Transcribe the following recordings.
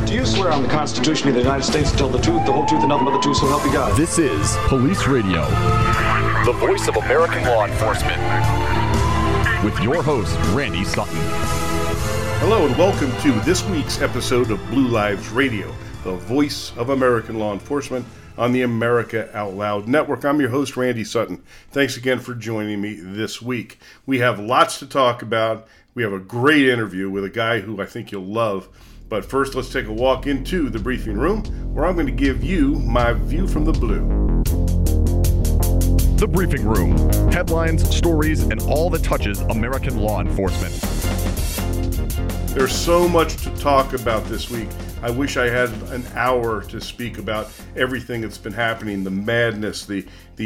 Do you swear on the Constitution of the United States to tell the truth, the whole truth, and nothing but the truth, so help you God? This is Police Radio, the voice of American law enforcement. With your host, Randy Sutton. Hello and welcome to this week's episode of Blue Lives Radio, the voice of American law enforcement on the America Out Loud Network. I'm your host, Randy Sutton. Thanks again for joining me this week. We have lots to talk about. We have a great interview with a guy who I think you'll love. But first, let's take a walk into the briefing room, where I'm going to give you my view from the blue. The Briefing Room. Headlines, stories, and all that touches American law enforcement. There's so much to talk about this week. I wish I had an hour to speak about everything that's been happening, the madness, the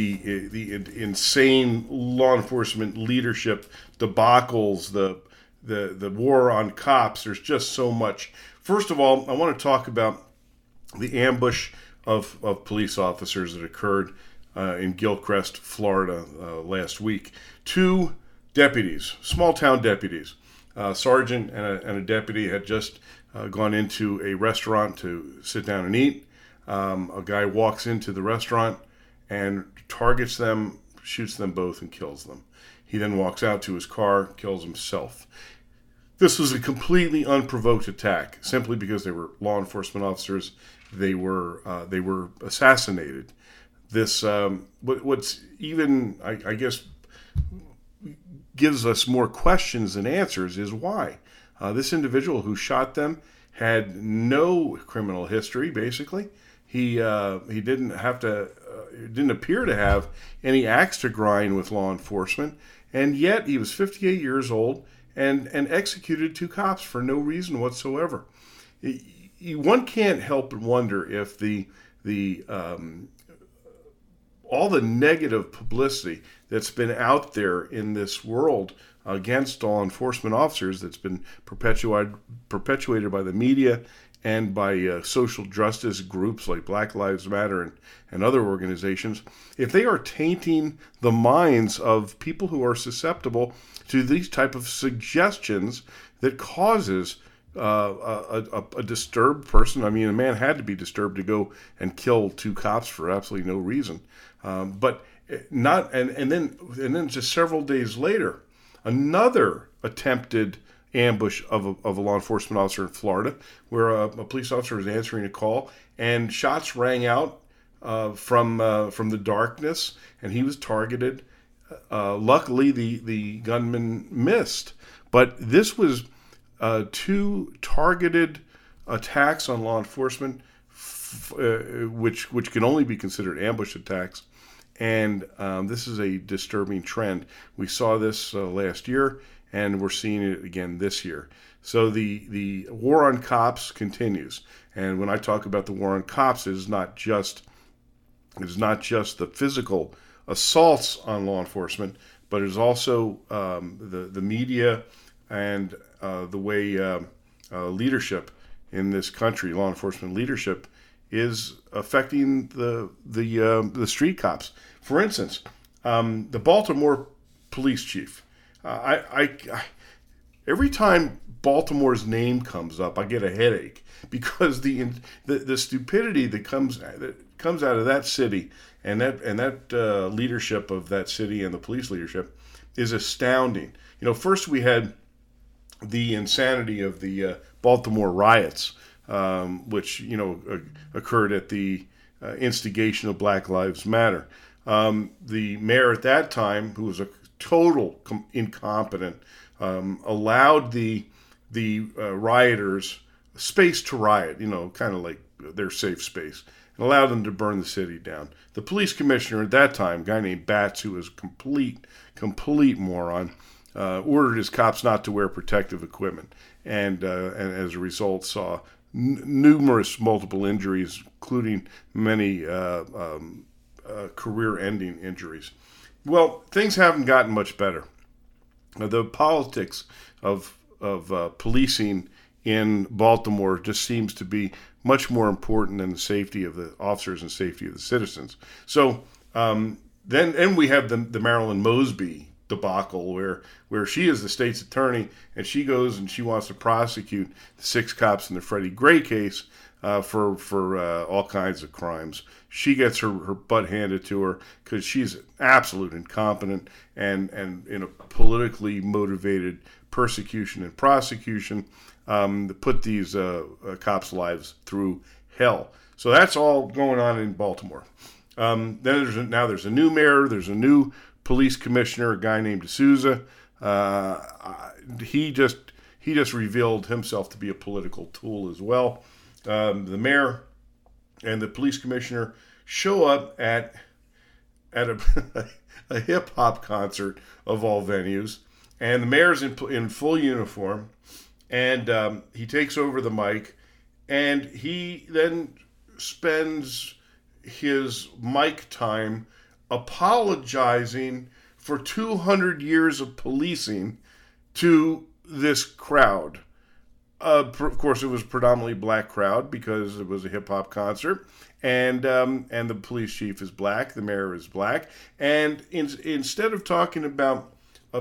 insane law enforcement leadership debacles, the war on cops. There's just so much. First of all, I want to talk about the ambush of police officers that occurred in Gilchrist, Florida last week. Two deputies, small town deputies, sergeant and a deputy had just gone into a restaurant to sit down and eat. A guy walks into the restaurant and targets them, shoots them both, and kills them. He then walks out to his car, kills himself. This was a completely unprovoked attack, simply because they were law enforcement officers. They were assassinated. This what's even I guess gives us more questions than answers is why. This individual who shot them had no criminal history. Basically, he didn't appear to have any axe to grind with law enforcement, and yet he was 58 years old and executed two cops for no reason whatsoever. One can't help but wonder if all the negative publicity that's been out there in this world against law enforcement officers, that's been perpetuated by the media and by social justice groups like Black Lives Matter and other organizations, if they are tainting the minds of people who are susceptible to these type of suggestions that causes a disturbed person. I mean, a man had to be disturbed to go and kill two cops for absolutely no reason. But not, and then just several days later, another attempted ambush of a law enforcement officer in Florida, where a police officer was answering a call and shots rang out from the darkness, and he was targeted. Luckily, the gunman missed, but this was two targeted attacks on law enforcement, which can only be considered ambush attacks. And this is a disturbing trend. We saw this last year, and we're seeing it again this year. So the war on cops continues. And when I talk about the war on cops, it is not just the physical assaults on law enforcement, but it is also the media and the way leadership in this country, law enforcement leadership, is affecting the street cops. For instance, the Baltimore police chief. Every time Baltimore's name comes up, I get a headache, because the stupidity that comes out of that city and that leadership of that city and the police leadership is astounding. You know, first we had the insanity of the Baltimore riots, which occurred at the instigation of Black Lives Matter. The mayor at that time, who was a total incompetent, allowed the rioters space to riot, kind of like their safe space, and allowed them to burn the city down. The police commissioner at that time, a guy named Batts, who was complete moron, ordered his cops not to wear protective equipment, and as a result saw numerous multiple injuries, including many career-ending injuries. Well, things haven't gotten much better. The politics of policing in Baltimore just seems to be much more important than the safety of the officers and safety of the citizens. So then we have the Marilyn Mosby debacle where she is the state's attorney and she goes and she wants to prosecute the 6 cops in the Freddie Gray case for all kinds of crimes. She gets her butt handed to her because she's absolute incompetent and in a politically motivated persecution and prosecution to put these cops' lives through hell. So that's all going on in Baltimore. Then there's a new mayor. There's a new police commissioner, a guy named D'Souza. He just revealed himself to be a political tool as well. The mayor and the police commissioner show up at a hip hop concert of all venues, and the mayor's in full uniform, and he takes over the mic, and he then spends his mic time apologizing for 200 years of policing to this crowd. Of course, it was a predominantly black crowd because it was a hip hop concert, and the police chief is black, the mayor is black, and instead of talking about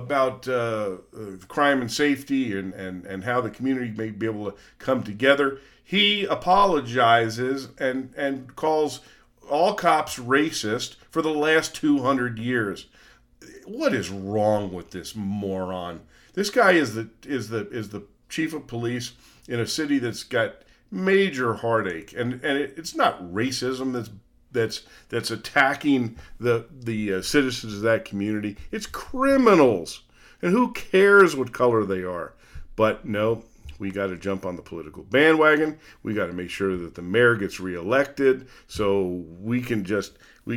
crime and safety and how the community may be able to come together, he apologizes and calls all cops racist for the last 200 years. What is wrong with this moron? This guy is the chief of police in a city that's got major heartache, and it's not racism that's attacking the citizens of that community. It's criminals, and who cares what color they are? But no, we got to jump on the political bandwagon. We got to make sure that the mayor gets reelected, so we can just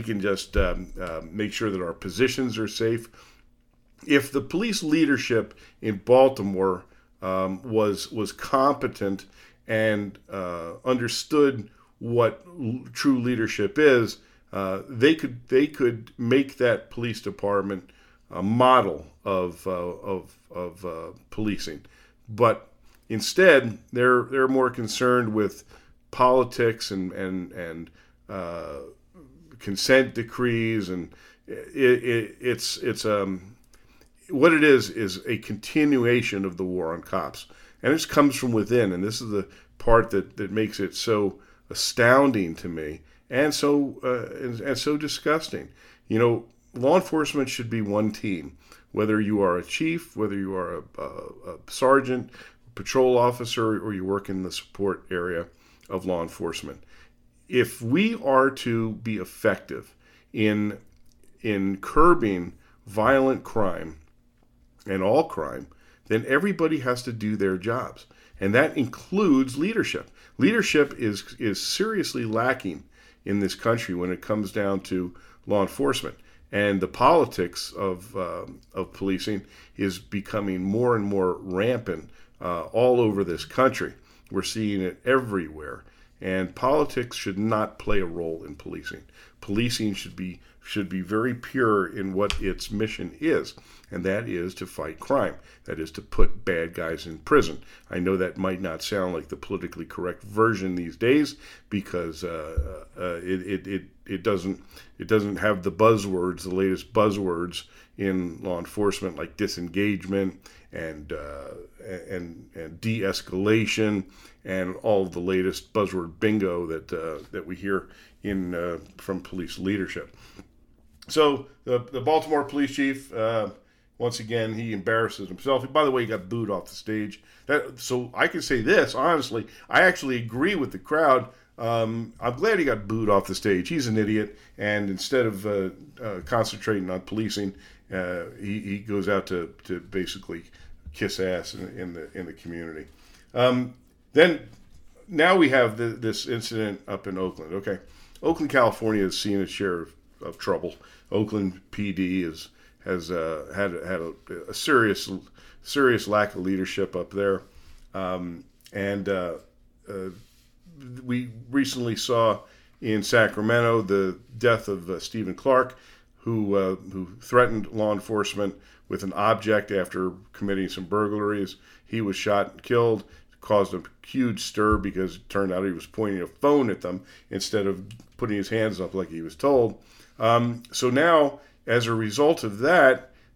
make sure that our positions are safe. If the police leadership in Baltimore was competent and understood what true leadership is, they could make that police department a model of policing. But instead, they're more concerned with politics and consent decrees, and it's what it is a continuation of the war on cops, and this comes from within, and this is the part that makes it so astounding to me and so disgusting. You know, law enforcement should be one team, whether you are a chief, whether you are a sergeant, patrol officer, or you work in the support area of law enforcement. If we are to be effective in curbing violent crime and all crime, then everybody has to do their jobs. And that includes leadership. Leadership is seriously lacking in this country when it comes down to law enforcement. And the politics of policing is becoming more and more rampant all over this country. We're seeing it everywhere. And politics should not play a role in policing. Policing should be very pure in what its mission is, and that is to fight crime. That is to put bad guys in prison. I know that might not sound like the politically correct version these days because it doesn't have the buzzwords, the latest buzzwords in law enforcement like disengagement and de-escalation and all of the latest buzzword bingo that we hear from police leadership. So the Baltimore police chief, once again, he embarrasses himself. By the way, he got booed off the stage. So I can say this, honestly, I actually agree with the crowd. I'm glad he got booed off the stage. He's an idiot, and instead of concentrating on policing, he goes out to basically kiss ass in the community. Then now we have this incident up in Oakland. Okay, Oakland, California has seen its share of trouble. Oakland PD has had a serious lack of leadership up there, and we recently saw in Sacramento the death of Stephen Clark, who threatened law enforcement with an object after committing some burglaries. He was shot and killed. Caused a huge stir because it turned out he was pointing a phone at them instead of putting his hands up like he was told. So now, as a result of that,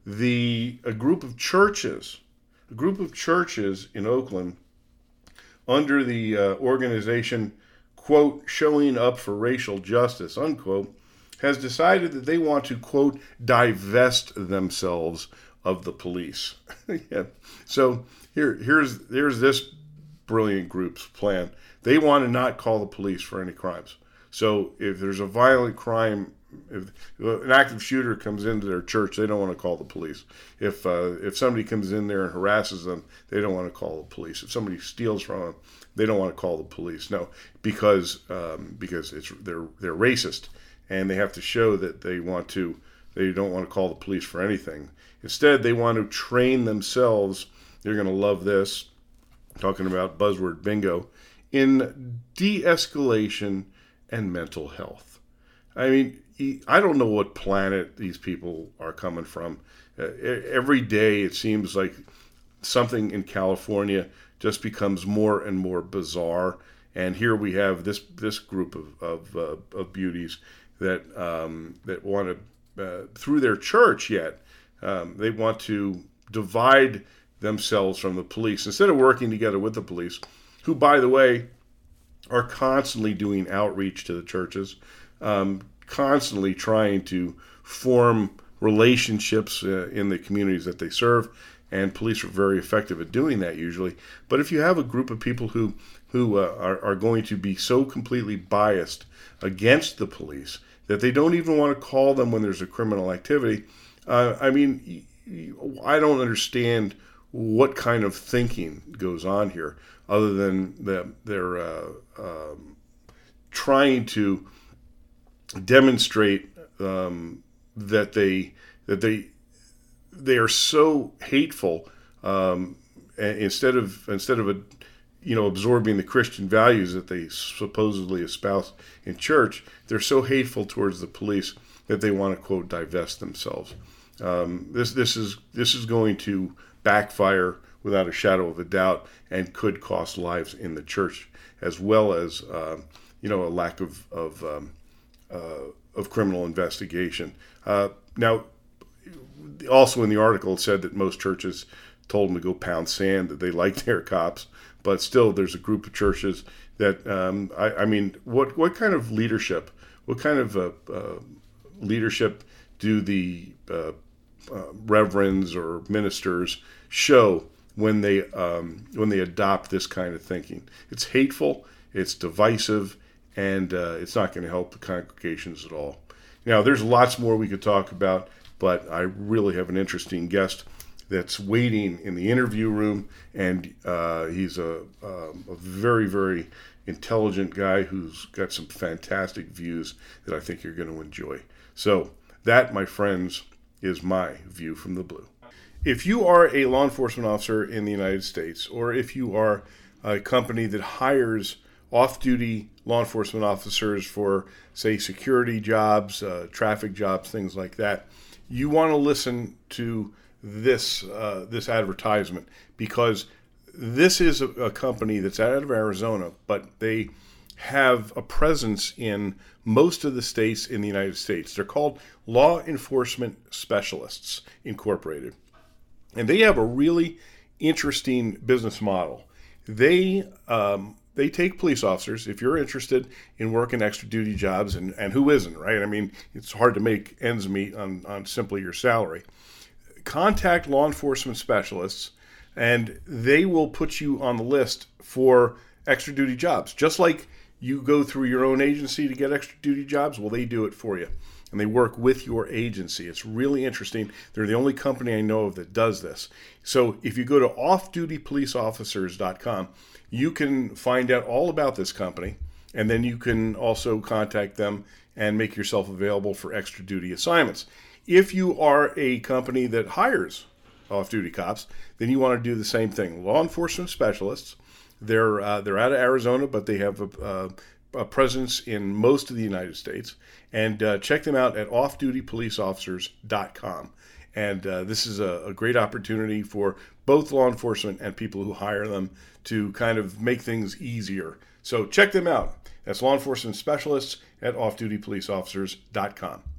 a group of churches in Oakland under the organization, quote, Showing Up for Racial Justice, unquote, has decided that they want to, quote, divest themselves of the police. Yeah. So here's this brilliant group's plan. They want to not call the police for any crimes. So if there's a violent crime, if an active shooter comes into their church, they don't want to call the police. If somebody comes in there and harasses them, they don't want to call the police. If somebody steals from them, they don't want to call the police. No, because they're racist, and they have to show that they don't want to call the police for anything. Instead, they want to train themselves. You're going to love this. Talking about buzzword bingo, in de-escalation and mental health. I mean, I don't know what planet these people are coming from. Every day it seems like something in California just becomes more and more bizarre. And here we have this group of beauties that want to, through their church they want to divide themselves from the police instead of working together with the police, who, by the way, are constantly doing outreach to the churches, constantly trying to form relationships in the communities that they serve, and police are very effective at doing that usually. But if you have a group of people who are going to be so completely biased against the police that they don't even want to call them when there's a criminal activity, I mean, I don't understand what kind of thinking goes on here, other than they're trying to demonstrate that they are so hateful. Instead of absorbing the Christian values that they supposedly espouse in church, they're so hateful towards the police that they want to, quote, divest themselves. This is going to backfire without a shadow of a doubt, and could cost lives in the church, as well as a lack of criminal investigation. Now, also in the article, it said that most churches told them to go pound sand, that they liked their cops, but still, there's a group of churches that what kind of leadership? What kind of leadership do the reverends or ministers show when they adopt this kind of thinking? It's hateful, it's divisive, and it's not going to help the congregations at all. Now, there's lots more we could talk about, but I really have an interesting guest that's waiting in the interview room, and he's a very, very intelligent guy who's got some fantastic views that I think you're going to enjoy. So that, my friends, is my view from the blue. If you are a law enforcement officer in the United States, or if you are a company that hires off-duty law enforcement officers for, say, security jobs, traffic jobs, things like that, you want to listen to this advertisement, because this is a company that's out of Arizona, but they have a presence in most of the states in the United States. They're called Law Enforcement Specialists Incorporated. And they have a really interesting business model. They take police officers. If you're interested in working extra duty jobs, and who isn't, right? I mean, it's hard to make ends meet on simply your salary. Contact law enforcement specialists, and they will put you on the list for extra duty jobs. Just like you go through your own agency to get extra duty jobs, well, they do it for you. And they work with your agency. It's really interesting. They're the only company I know of that does this. So if you go to offdutypoliceofficers.com, you can find out all about this company, and then you can also contact them and make yourself available for extra duty assignments. If you are a company that hires off-duty cops, then you want to do the same thing. Law enforcement specialists, they're out of Arizona, but they have a presence in most of the United States. And check them out at offdutypoliceofficers.com. And this is a great opportunity for both law enforcement and people who hire them to kind of make things easier. So check them out. That's law enforcement specialists at offdutypoliceofficers.com.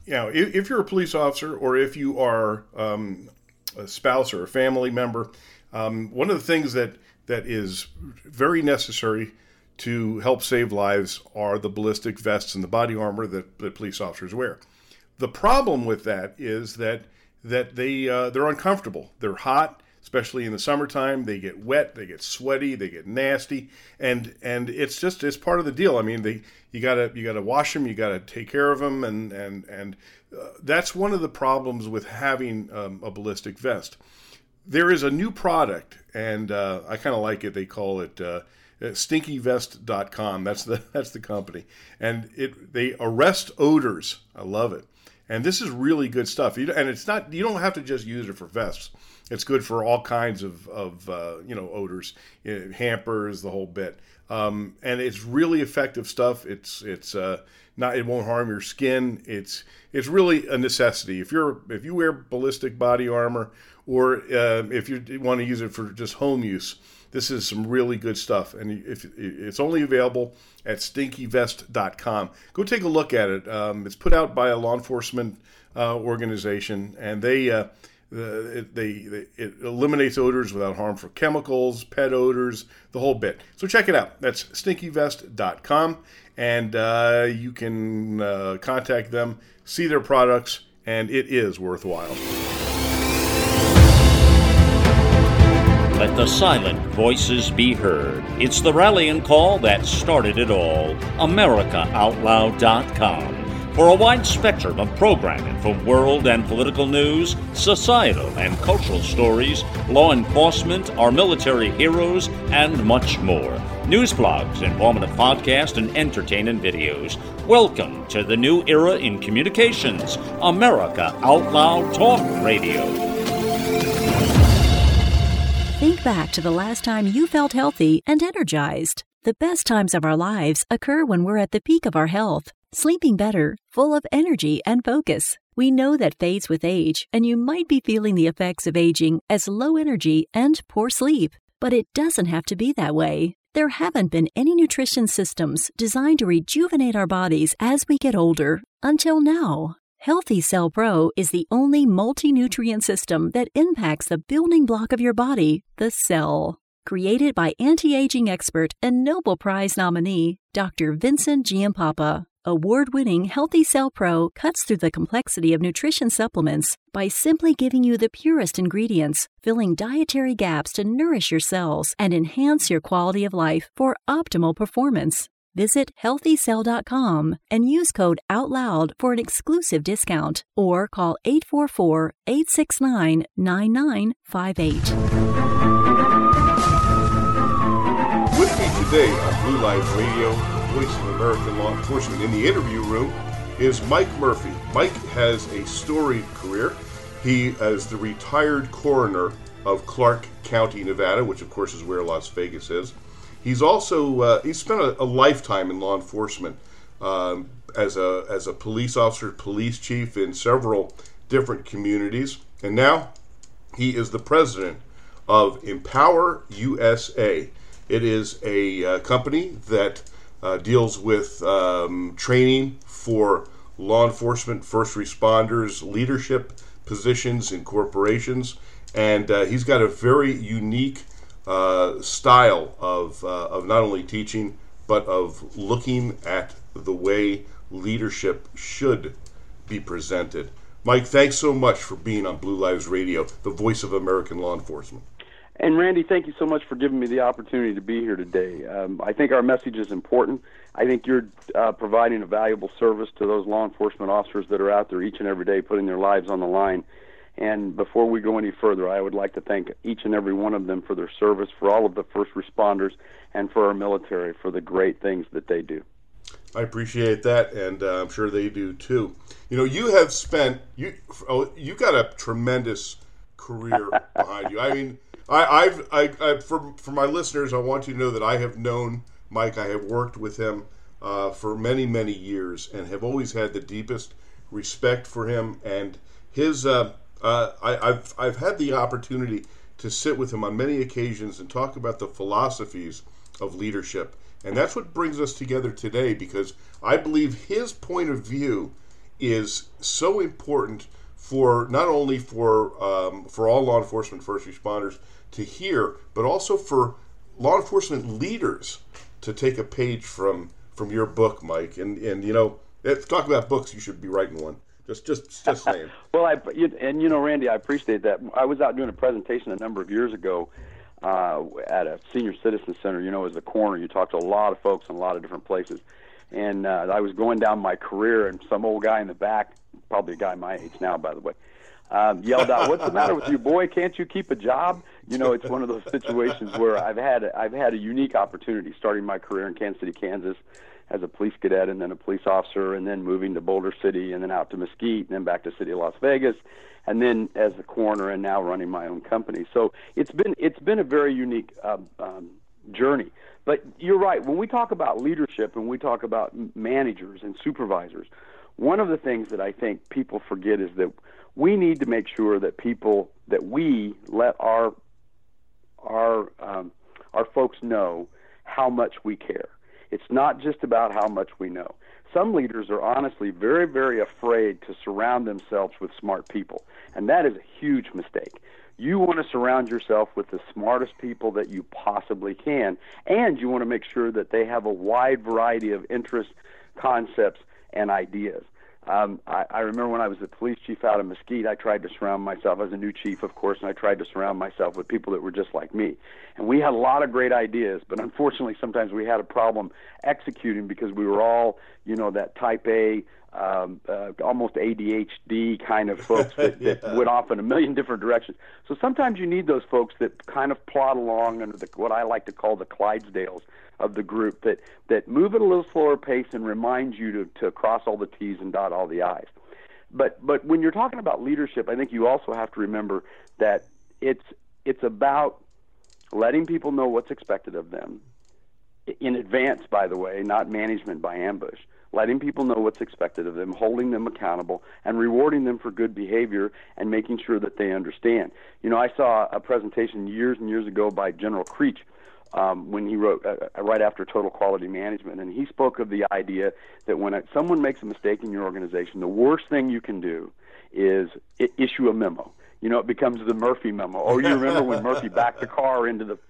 if you're a police officer or if you are a spouse or a family member, one of the things that is very necessary to help save lives are the ballistic vests and the body armor that police officers wear. The problem with that is that they're uncomfortable. They're hot, especially in the summertime. They get wet, they get sweaty, they get nasty, and it's part of the deal. I mean, you gotta wash them, you gotta take care of them, and that's one of the problems with having a ballistic vest. There is a new product, and I kind of like it. They call it StinkyVest.com. That's the company, and they arrest odors. I love it. And this is really good stuff. And it's not, you don't have to just use it for vests. It's good for all kinds of odors, hampers, the whole bit. And it's really effective stuff. It won't harm your skin. It's really a necessity. If you wear ballistic body armor, or if you want to use it for just home use, this is some really good stuff. And it's only available at StinkyVest.com. Go take a look at it. It's put out by a law enforcement organization, and it eliminates odors without harm for chemicals, pet odors, the whole bit. So check it out. That's StinkyVest.com, and you can contact them, see their products, and it is worthwhile. Let the silent voices be heard. It's the rallying call that started it all. AmericaOutloud.com. For a wide spectrum of programming from world and political news, societal and cultural stories, law enforcement, our military heroes, and much more. News blogs, informative podcasts, and entertaining videos. Welcome to the new era in communications. America Out Loud Talk Radio. Think back to the last time you felt healthy and energized. The best times of our lives occur when we're at the peak of our health, sleeping better, full of energy and focus. We know that fades with age, and you might be feeling the effects of aging as low energy and poor sleep. But it doesn't have to be that way. There haven't been any nutrition systems designed to rejuvenate our bodies as we get older until now. Healthy Cell Pro is the only multi-nutrient system that impacts the building block of your body, the cell. Created by anti-aging expert and Nobel Prize nominee, Dr. Vincent Giampapa, award-winning Healthy Cell Pro cuts through the complexity of nutrition supplements by simply giving you the purest ingredients, filling dietary gaps to nourish your cells and enhance your quality of life for optimal performance. Visit HealthyCell.com and use code OUTLOUD for an exclusive discount, or call 844-869-9958. With me today on Blue Lives Radio, Voice of American Law Enforcement, in the interview room is Mike Murphy. Mike has a storied career. He is the retired coroner of Clark County, Nevada, which of course is where Las Vegas is. He's also he's spent a lifetime in law enforcement as a police officer, police chief in several different communities, and now he is the president of Empower USA. It is a company that deals with training for law enforcement, first responders, leadership positions in corporations, and he's got a very unique style of not only teaching, but of looking at the way leadership should be presented. Mike, thanks so much for being on Blue Lives Radio, the voice of American law enforcement. And Randy, thank you so much for giving me the opportunity to be here today. I think our message is important. I think you're providing a valuable service to those law enforcement officers that are out there each and every day putting their lives on the line. And before we go any further, I would like to thank each and every one of them for their service, for all of the first responders, and for our military for the great things that they do. I appreciate that, and I'm sure they do too. You know, you have spent you got a tremendous career behind you. I mean, for my listeners, I want you to know that I have known Mike. I have worked with him for many, many years, and have always had the deepest respect for him and his. I've had the opportunity to sit with him on many occasions and talk about the philosophies of leadership. And that's what brings us together today, because I believe his point of view is so important for not only for all law enforcement first responders to hear, but also for law enforcement leaders to take a page from your book, Mike. And you know, talk about books, you should be writing one. Just saying. Well, Randy, I appreciate that. I was out doing a presentation a number of years ago at a senior citizen center. You know, as a coroner, you talk to a lot of folks in a lot of different places. And I was going down my career, and some old guy in the back, probably a guy my age now, by the way, yelled out, "What's the matter with you, boy? Can't you keep a job?" You know, it's one of those situations where I've had a unique opportunity starting my career in Kansas City, Kansas, as a police cadet and then a police officer, and then moving to Boulder City and then out to Mesquite and then back to City of Las Vegas, and then as a coroner and now running my own company. So it's been a very unique journey. But you're right. When we talk about leadership and we talk about managers and supervisors, one of the things that I think people forget is that we need to make sure that we let our folks know how much we care. It's not just about how much we know. Some leaders are honestly very, very afraid to surround themselves with smart people, and that is a huge mistake. You want to surround yourself with the smartest people that you possibly can, and you want to make sure that they have a wide variety of interests, concepts, and ideas. I remember when I was the police chief out of Mesquite, I tried to surround myself, as a new chief, of course, and I tried to surround myself with people that were just like me. And we had a lot of great ideas, but unfortunately sometimes we had a problem executing because we were all, you know, that type A, almost ADHD kind of folks that went off in a million different directions. So sometimes you need those folks that kind of plod along under what I like to call the Clydesdales of the group, that move at a little slower pace and remind you to cross all the T's and dot all the I's. But when you're talking about leadership, I think you also have to remember that it's about letting people know what's expected of them in advance, by the way, not management by ambush. Letting people know what's expected of them, holding them accountable, and rewarding them for good behavior and making sure that they understand. You know, I saw a presentation years and years ago by General Creech when he wrote right after Total Quality Management, and he spoke of the idea that when someone makes a mistake in your organization, the worst thing you can do is issue a memo. You know, it becomes the Murphy memo. Oh, you remember when Murphy backed the car into the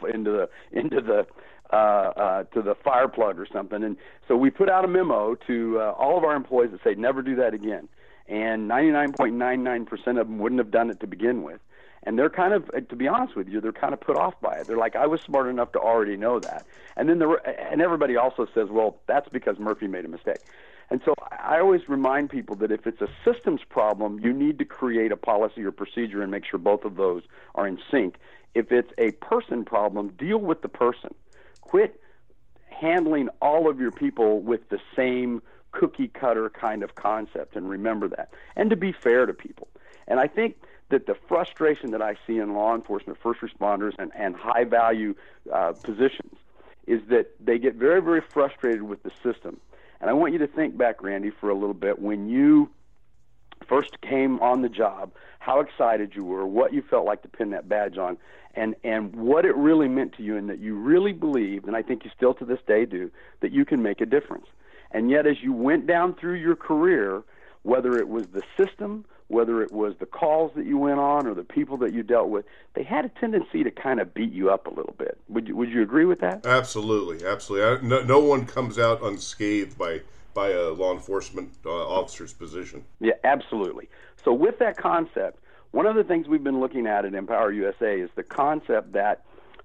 fire plug or something? And so we put out a memo to all of our employees that say never do that again. And 99.99% of them wouldn't have done it to begin with. And they're kind of, to be honest with you, they're kind of put off by it. They're like, I was smart enough to already know that. And then and everybody also says, well, that's because Murphy made a mistake. And so I always remind people that if it's a systems problem, you need to create a policy or procedure and make sure both of those are in sync. If it's a person problem, deal with the person. Quit handling all of your people with the same cookie cutter kind of concept, and remember that. And to be fair to people. And I think that the frustration that I see in law enforcement, first responders, and high-value positions is that they get very, very frustrated with the system. And I want you to think back, Randy, for a little bit. When you first came on the job, how excited you were, what you felt like to pin that badge on, and what it really meant to you, and that you really believed, and I think you still to this day do, that you can make a difference. And yet as you went down through your career, whether it was the system, whether it was the calls that you went on or the people that you dealt with, they had a tendency to kind of beat you up a little bit. Would you agree with that? Absolutely, absolutely. No one comes out unscathed by a law enforcement officer's position. Yeah, absolutely. So with that concept, one of the things we've been looking at Empower USA is the concept that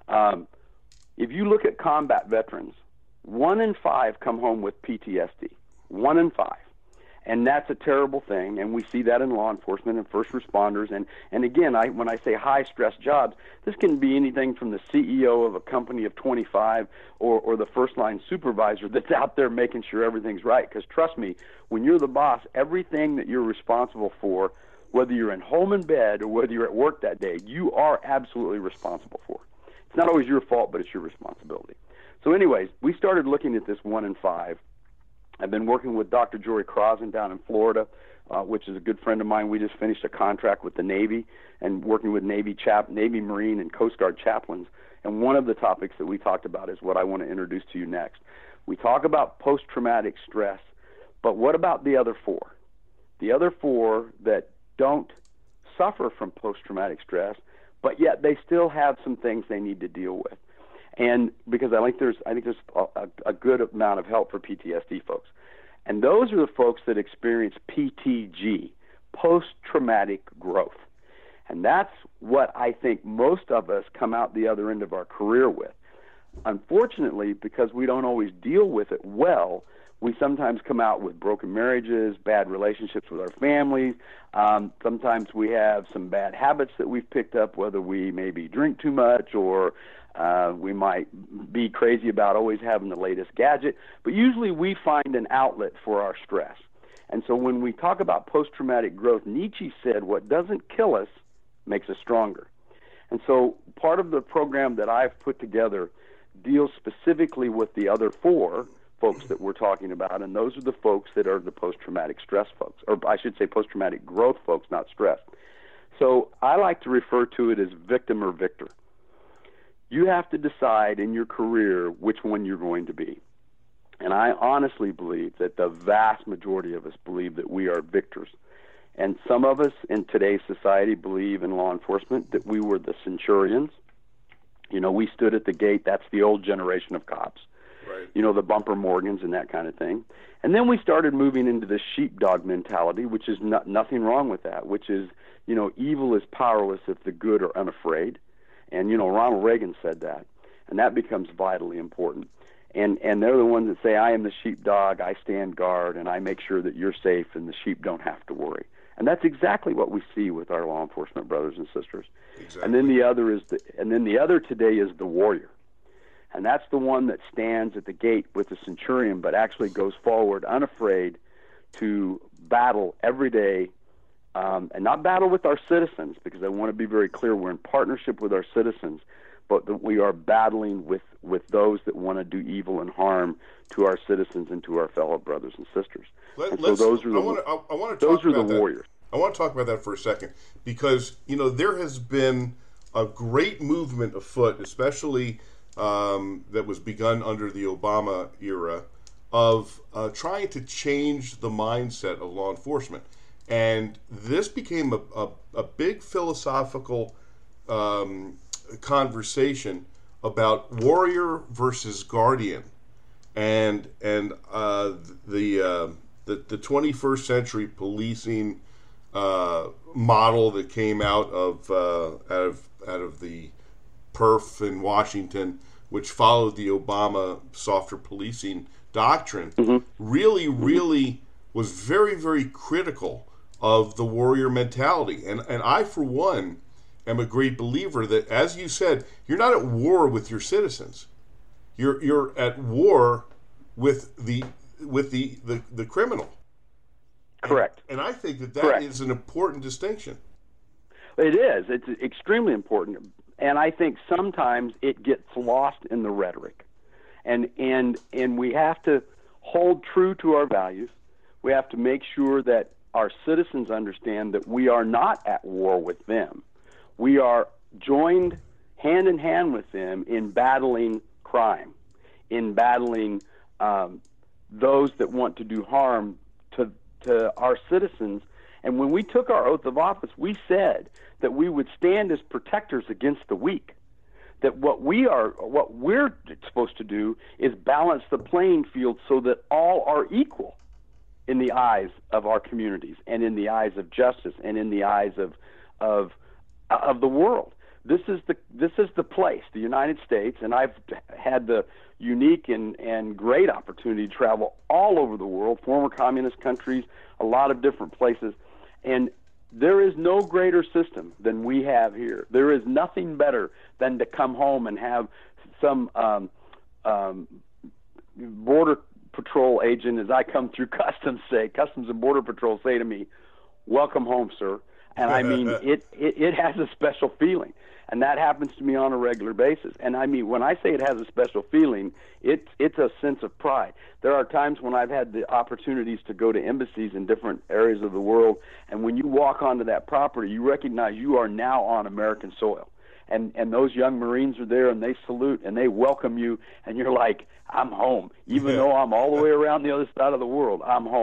if you look at combat veterans, 1 in 5 come home with PTSD. 1 in 5. And that's a terrible thing, and we see that in law enforcement and first responders. And again, when I say high-stress jobs, this can be anything from the CEO of a company of 25 or the first-line supervisor that's out there making sure everything's right. Because trust me, when you're the boss, everything that you're responsible for, whether you're in home and bed or whether you're at work that day, you are absolutely responsible for. It's not always your fault, but it's your responsibility. So anyways, we started looking at this 1 in 5. I've been working with Dr. Jory Crossan down in Florida, which is a good friend of mine. We just finished a contract with the Navy and working with Navy Marine, and Coast Guard chaplains. And one of the topics that we talked about is what I want to introduce to you next. We talk about post-traumatic stress, but what about the other 4? the other 4 that don't suffer from post-traumatic stress, but yet they still have some things they need to deal with. And because I think there's a good amount of help for PTSD folks. And those are the folks that experience PTG, post-traumatic growth. And that's what I think most of us come out the other end of our career with. Unfortunately, because we don't always deal with it well, we sometimes come out with broken marriages, bad relationships with our families. Sometimes we have some bad habits that we've picked up, whether we maybe drink too much or we might be crazy about always having the latest gadget. But usually we find an outlet for our stress. And so when we talk about post-traumatic growth, Nietzsche said, what doesn't kill us makes us stronger. And so part of the program that I've put together deals specifically with the other 4 folks that we're talking about, and those are the folks that are the post-traumatic stress folks, or I should say post-traumatic growth folks, not stress. So I like to refer to it as victim or victor. You have to decide in your career which one you're going to be. And I honestly believe that the vast majority of us believe that we are victors. And some of us in today's society believe in law enforcement that we were the centurions. You know, we stood at the gate. That's the old generation of cops. Right. You know, the Bumper Morgans and that kind of thing. And then we started moving into the sheepdog mentality, which is nothing wrong with that, which is, you know, evil is powerless if the good are unafraid. And, you know, Ronald Reagan said that. And that becomes vitally important. And they're the ones that say, I am the sheepdog, I stand guard, and I make sure that you're safe and the sheep don't have to worry. And that's exactly what we see with our law enforcement brothers and sisters. Exactly. And then the other today is the warrior. And that's the one that stands at the gate with the centurion, but actually goes forward unafraid to battle every day, and not battle with our citizens, because I want to be very clear, we're in partnership with our citizens, but that we are battling with those that want to do evil and harm to our citizens and to our fellow brothers and sisters. Those are the warriors. I want to talk about that for a second, because, you know, there has been a great movement afoot, especially that was begun under the Obama era, of trying to change the mindset of law enforcement. And this became a big philosophical conversation about warrior versus guardian, and the 21st century policing model that came out of the PERF in Washington, which followed the Obama softer policing doctrine, really was very, very critical of the warrior mentality. And I, for one, am a great believer that, as you said, you're not at war with your citizens. You're at war with the criminal. Correct. And I think that Correct. is an important distinction. It is. It's extremely important. And I think sometimes it gets lost in the rhetoric. And we have to hold true to our values. We have to make sure that our citizens understand that we are not at war with them. We are joined hand in hand with them in battling crime, in battling those that want to do harm to our citizens. And when we took our oath of office, we said that we would stand as protectors against the weak. That what we're supposed to do is balance the playing field so that all are equal in the eyes of our communities and in the eyes of justice and in the eyes of the world. This is the place, the United States, and I've had the unique and great opportunity to travel all over the world, former communist countries, a lot of different places, and there is no greater system than we have here. There is nothing better than to come home and have some border patrol agent, as I come through Customs and Border Patrol say to me, "Welcome home, sir." And I mean, it has a special feeling. And that happens to me on a regular basis. And I mean, when I say it has a special feeling, it's a sense of pride. There are times when I've had the opportunities to go to embassies in different areas of the world, and when you walk onto that property, you recognize you are now on American soil. And those young Marines are there, and they salute, and they welcome you, and you're like, I'm home. Even though I'm all the way around the other side of the world, I'm home.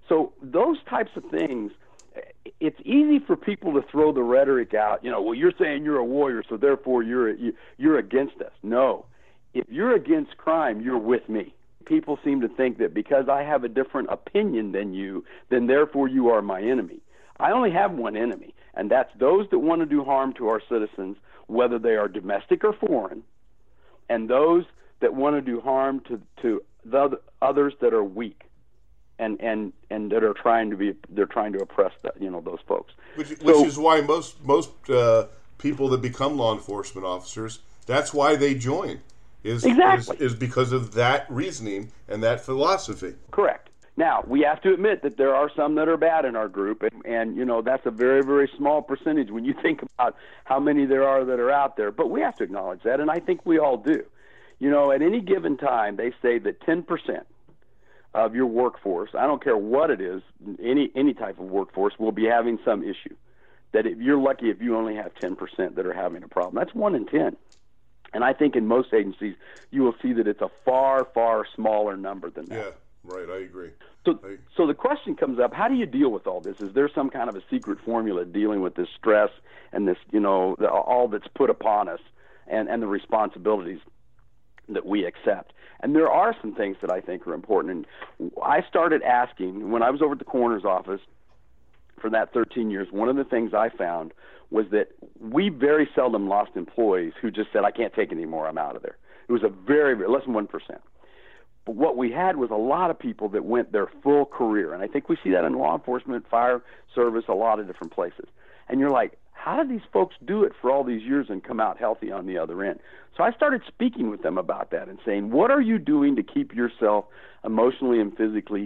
So those types of things, it's easy for people to throw the rhetoric out. Well, you're saying you're a warrior, so therefore you're against us. No, if you're against crime, you're with me. People seem to think that because I have a different opinion than you, then therefore you are my enemy. I only have one enemy, and that's those that want to do harm to our citizens, whether they are domestic or foreign, and those that want to do harm to the others that are weak and that are trying to oppress those folks. Which is why most people that become law enforcement officers, that's why they join. Is because of that reasoning and that philosophy. Correct. Now, we have to admit that there are some that are bad in our group, and that's a very, very small percentage when you think about how many there are that are out there. But we have to acknowledge that, and I think we all do. At any given time, they say that 10% of your workforce, I don't care what it is, any type of workforce, will be having some issue. That if you're lucky if you only have 10% that are having a problem. That's 1 in 10. And I think in most agencies, you will see that it's a far, far smaller number than that. Yeah, right, I agree. So the question comes up, how do you deal with all this? Is there some kind of a secret formula dealing with this stress and this, all that's put upon us and the responsibilities that we accept? And there are some things that I think are important. And I started asking, when I was over at the coroner's office for that 13 years, one of the things I found was that we very seldom lost employees who just said, I can't take it anymore, I'm out of there. It was a very, very, less than 1%. But what we had was a lot of people that went their full career. And I think we see that in law enforcement, fire service, a lot of different places. And you're like, how did these folks do it for all these years and come out healthy on the other end? So I started speaking with them about that and saying, what are you doing to keep yourself emotionally and physically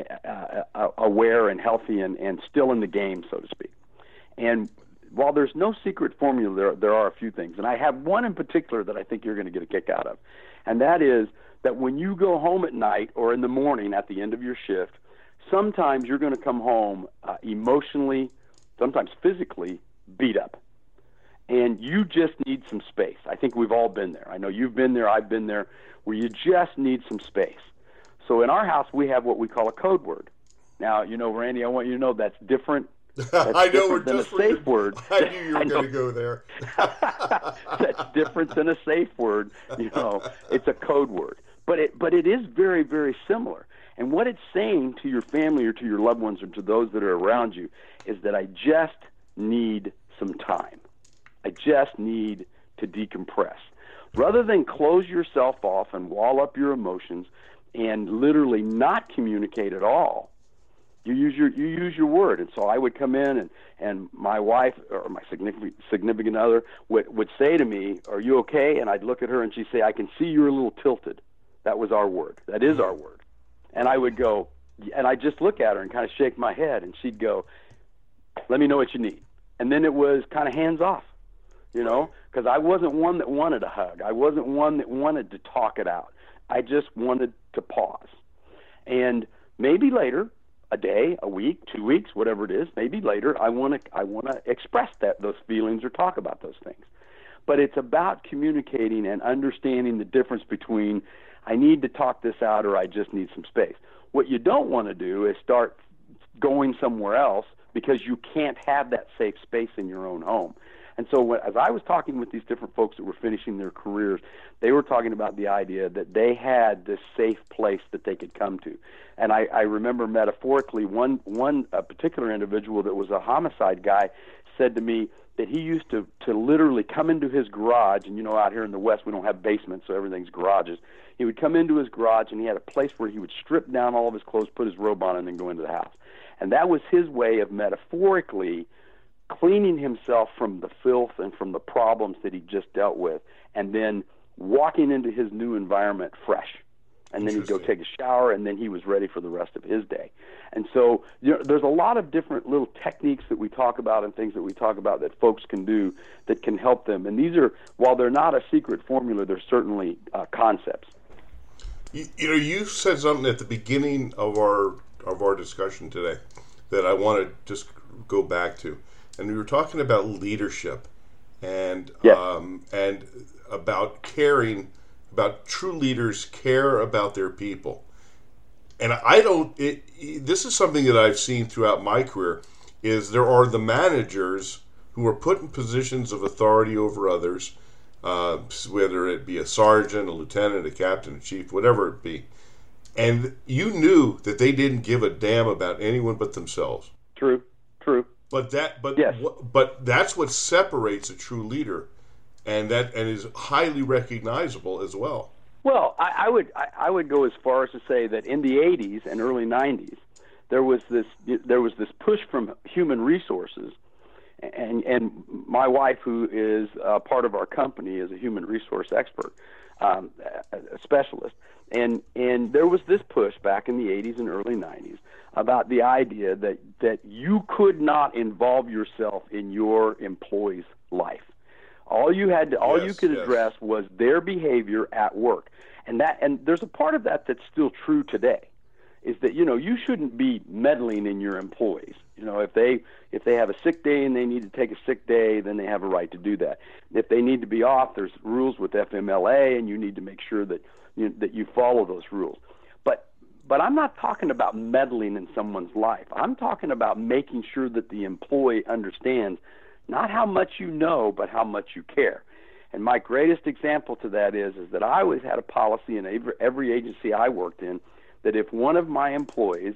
aware and healthy and still in the game, so to speak? And while there's no secret formula, there are a few things. And I have one in particular that I think you're going to get a kick out of. And that is that when you go home at night or in the morning at the end of your shift, sometimes you're going to come home emotionally, sometimes physically beat up. And you just need some space. I think we've all been there. I know you've been there, I've been there, where you just need some space. So in our house, we have what we call a code word. Now, Randy, I want you to know that's different. I know we're than a safe word. I knew you were going to go there. That's different than a safe word. It's a code word. But it is very, very similar. And what it's saying to your family or to your loved ones or to those that are around you is that I just need some time. I just need to decompress. Rather than close yourself off and wall up your emotions and literally not communicate at all, you use your word. And so I would come in and my wife or my significant other would say to me, "Are you okay?" And I'd look at her and she'd say, "I can see you're a little tilted." That was our word. That is our word. And I would go, and I'd just look at her and kind of shake my head, and she'd go, "Let me know what you need." And then it was kind of hands off, because I wasn't one that wanted a hug. I wasn't one that wanted to talk it out. I just wanted to pause. And maybe later, a day, a week, 2 weeks, whatever it is, maybe later, I want to express those feelings or talk about those things. But it's about communicating and understanding the difference between I need to talk this out or I just need some space. What you don't want to do is start going somewhere else because you can't have that safe space in your own home. And so as I was talking with these different folks that were finishing their careers, they were talking about the idea that they had this safe place that they could come to. And I remember metaphorically one particular individual that was a homicide guy said to me that he used to literally come into his garage, and out here in the West we don't have basements, so everything's garages. He would come into his garage and he had a place where he would strip down all of his clothes, put his robe on, and then go into the house. And that was his way of metaphorically cleaning himself from the filth and from the problems that he just dealt with, and then walking into his new environment fresh. And then he'd go take a shower, and then he was ready for the rest of his day. And so there's a lot of different little techniques that we talk about and things that we talk about that folks can do that can help them. And these are, while they're not a secret formula, they're certainly concepts. You said something at the beginning of our discussion today that I want to just go back to. And we were talking about leadership and and about caring, about true leaders care about their people. And I don't. This is something that I've seen throughout my career. Is there are the managers who are put in positions of authority over others, whether it be a sergeant, a lieutenant, a captain, a chief, whatever it be, and you knew that they didn't give a damn about anyone but themselves. True. But yes. But that's what separates a true leader, and is highly recognizable as well. Well, I would go as far as to say that in the 80s and early 90s, there was this push from human resources, and my wife, who is part of our company, is a human resource expert, a specialist, and there was this push back in the 80s and early 90s about the idea that you could not involve yourself in your employee's life. All you could address was their behavior at work, and there's a part of that that's still true today, is that you shouldn't be meddling in your employees. If they have a sick day and they need to take a sick day, then they have a right to do that. If they need to be off, there's rules with FMLA, and you need to make sure that you follow those rules. But I'm not talking about meddling in someone's life. I'm talking about making sure that the employee understands not how much you know, but how much you care. And my greatest example to that is that I always had a policy in every agency I worked in that if one of my employees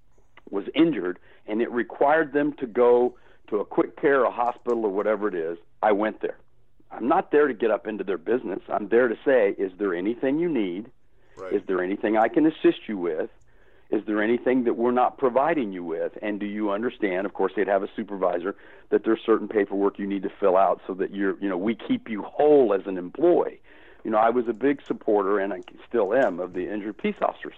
was injured and it required them to go to a quick care, a hospital, or whatever it is, I went there. I'm not there to get up into their business. I'm there to say, is there anything you need? Right. Is there anything I can assist you with? Is there anything that we're not providing you with? And do you understand, of course, they'd have a supervisor, that there's certain paperwork you need to fill out so that we keep you whole as an employee. I was a big supporter, and I still am, of the Injured Peace Officers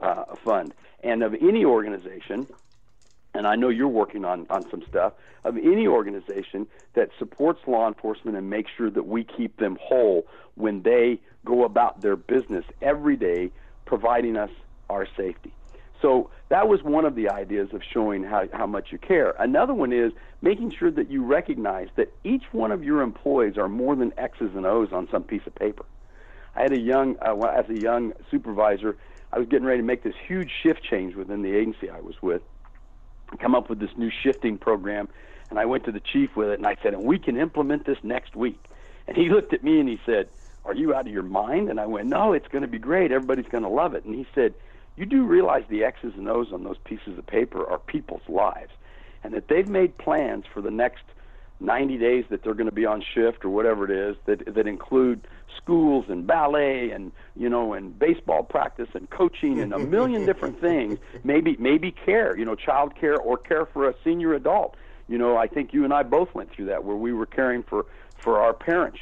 Fund, and of any organization, and I know you're working on some stuff, of any organization that supports law enforcement and makes sure that we keep them whole when they go about their business every day providing us our safety. So that was one of the ideas of showing how much you care. Another one is making sure that you recognize that each one of your employees are more than X's and O's on some piece of paper. I had as a young supervisor, I was getting ready to make this huge shift change within the agency I was with, come up with this new shifting program, and I went to the chief with it, and I said, and we can implement this next week. And he looked at me and he said, are you out of your mind? And I went, no, it's going to be great. Everybody's going to love it. And he said, you do realize the X's and O's on those pieces of paper are people's lives, and that they've made plans for the next 90 days that they're going to be on shift or whatever it is that include schools and ballet and and baseball practice and coaching and a million different things, maybe care, child care or care for a senior adult. I think you and I both went through that, where we were caring for our parents,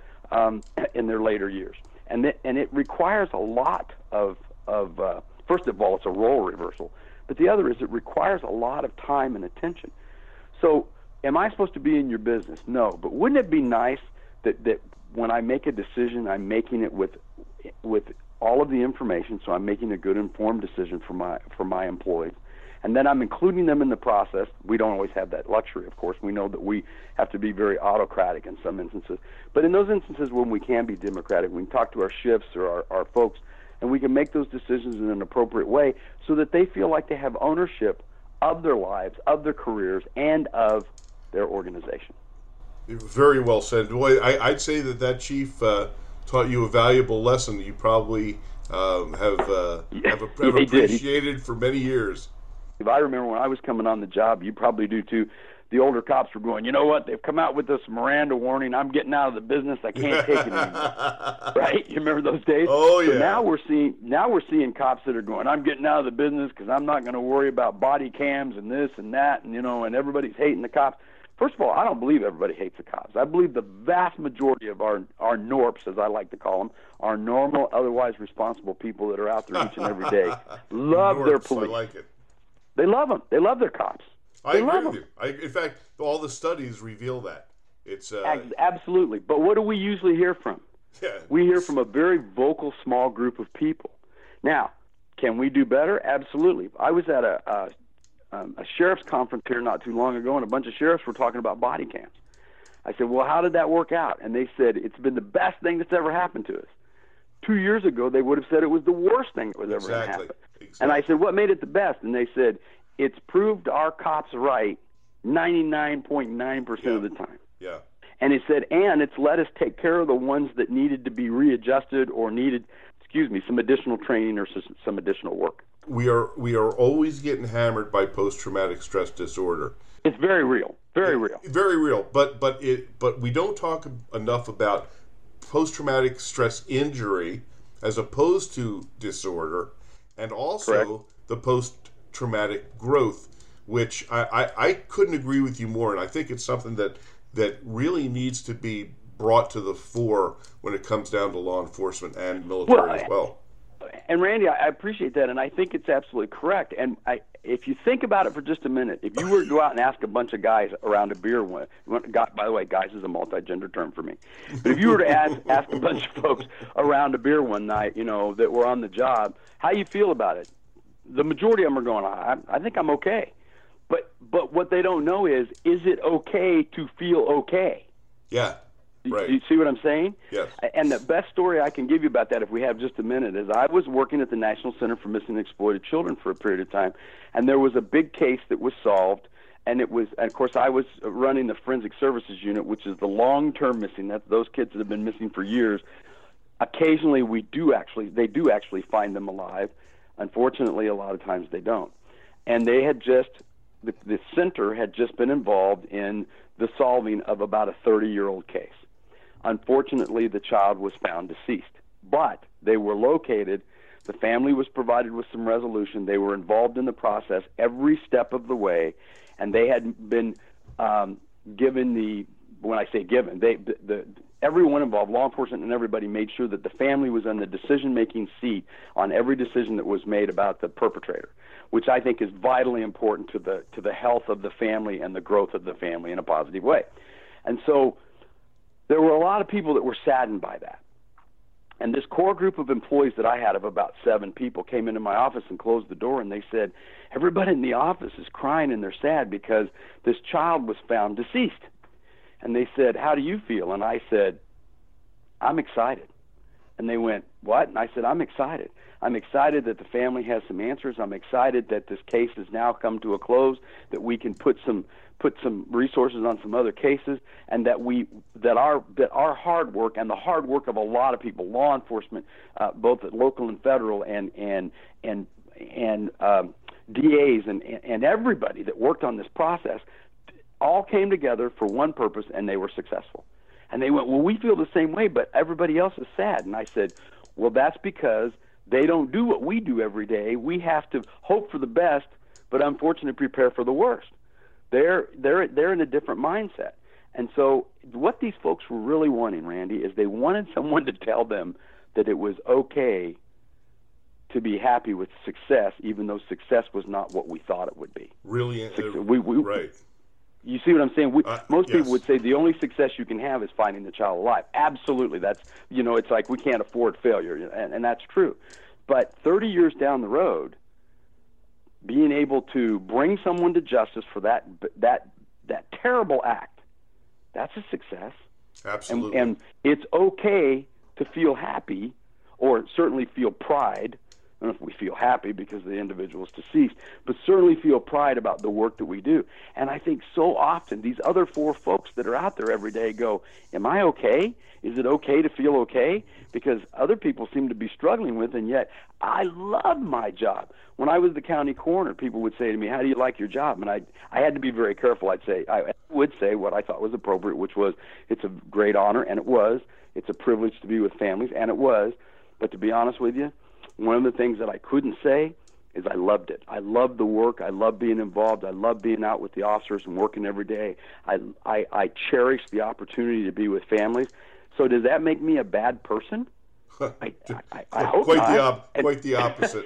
in their later years. And it requires a lot of first of all, it's a role reversal, but the other is it requires a lot of time and attention. So am I supposed to be in your business? No, but wouldn't it be nice that when I make a decision, I'm making it with all of the information, so I'm making a good informed decision for my employees, and then I'm including them in the process. We don't always have that luxury, of course. We know that we have to be very autocratic in some instances, but in those instances when we can be democratic, we can talk to our shifts or our folks, and we can make those decisions in an appropriate way so that they feel like they have ownership of their lives, of their careers, and of their organization. Very well said. Boy, I'd say that chief taught you a valuable lesson that you probably have appreciated for many years. If I remember when I was coming on the job, you probably do too, the older cops were going, you know what, they've come out with this Miranda warning, I'm getting out of the business, I can't take it anymore. Right? You remember those days? Oh, yeah. So now we're seeing cops that are going, I'm getting out of the business because I'm not going to worry about body cams and this and that, and and everybody's hating the cops. First of all, I don't believe everybody hates the cops. I believe the vast majority of our NORPs, as I like to call them, are normal, otherwise responsible people that are out there each and every day, love NORPs, their police. I like it. They love them. They love their cops. I agree with you. In fact, all the studies reveal that. It's absolutely. But what do we usually hear from? Yeah. We hear from a very vocal, small group of people. Now, can we do better? Absolutely. I was at a sheriff's conference here not too long ago, and a bunch of sheriffs were talking about body cams. I said, well, how did that work out? And they said, it's been the best thing that's ever happened to us. 2 years ago, they would have said it was the worst thing that was ever going to happen. And I said, what made it the best? And they said, it's proved our cops right 99.9% of the time. Yeah. And he said, and it's let us take care of the ones that needed to be readjusted or needed, some additional training or some additional work. We are always getting hammered by post-traumatic stress disorder. It's very real, very real. Very real, but we don't talk enough about post-traumatic stress injury as opposed to disorder, and also Correct. the post-traumatic growth, which I couldn't agree with you more, and I think it's something that really needs to be brought to the fore when it comes down to law enforcement and military as well. And Randy, I appreciate that, and I think it's absolutely correct. And if you think about it for just a minute, if you were to go out and ask a bunch of guys around a beer, by the way, guys is a multi-gender term for me. But if you were to ask a bunch of folks around a beer one night, that were on the job, how you feel about it, the majority of them are going, I think I'm okay. But what they don't know is it okay to feel okay? Yeah. Right. Do you see what I'm saying? Yes. And the best story I can give you about that, if we have just a minute, is I was working at the National Center for Missing and Exploited Children for a period of time, and there was a big case that was solved, and of course, I was running the Forensic Services Unit, which is the long-term missing. That's those kids that have been missing for years. Occasionally, they do actually find them alive. Unfortunately, a lot of times they don't. And they had the center had just been involved in the solving of about a 30-year-old case. Unfortunately, the child was found deceased, but they were located. The family was provided with some resolution. They were involved in the process every step of the way, and they had been given when I say given, everyone involved, law enforcement and everybody, made sure that the family was in the decision-making seat on every decision that was made about the perpetrator, which I think is vitally important to the health of the family and the growth of the family in a positive way. And so there were a lot of people that were saddened by that. And this core group of employees that I had of about 7 people came into my office and closed the door, and they said, everybody in the office is crying and they're sad because this child was found deceased. And they said, how do you feel? And I said, I'm excited. And they went, what? And I said, I'm excited. I'm excited that the family has some answers. I'm excited that this case has now come to a close, that we can put some resources on some other cases, and that our hard work and the hard work of a lot of people, law enforcement, both at local and federal, and DAs and everybody that worked on this process, all came together for one purpose, and they were successful. And they went, well, we feel the same way, but everybody else is sad. And I said, well, that's because they don't do what we do every day. We have to hope for the best, but unfortunately prepare for the worst. They're in a different mindset. And so what these folks were really wanting, Randy, is they wanted someone to tell them that it was okay to be happy with success, even though success was not what we thought it would be. Really? Right. You see what I'm saying? Most yes. people would say the only success you can have is finding the child alive. Absolutely. That's, it's like we can't afford failure, and that's true. But 30 years down the road, being able to bring someone to justice for that terrible act, that's a success. Absolutely. And it's okay to feel happy, or certainly feel pride. I don't know if we feel happy because the individual is deceased, but certainly feel pride about the work that we do. And I think so often these other 4 folks that are out there every day go, am I okay? Is it okay to feel okay? Because other people seem to be struggling with, and yet I love my job. When I was the county coroner, people would say to me, how do you like your job? And I had to be very careful. I would say what I thought was appropriate, which was, it's a great honor, and it was. It's a privilege to be with families, and it was. But to be honest with you, one of the things that I couldn't say is I loved it. I loved the work. I loved being involved. I loved being out with the officers and working every day. I cherished the opportunity to be with families. So does that make me a bad person? I hope not. Quite the opposite.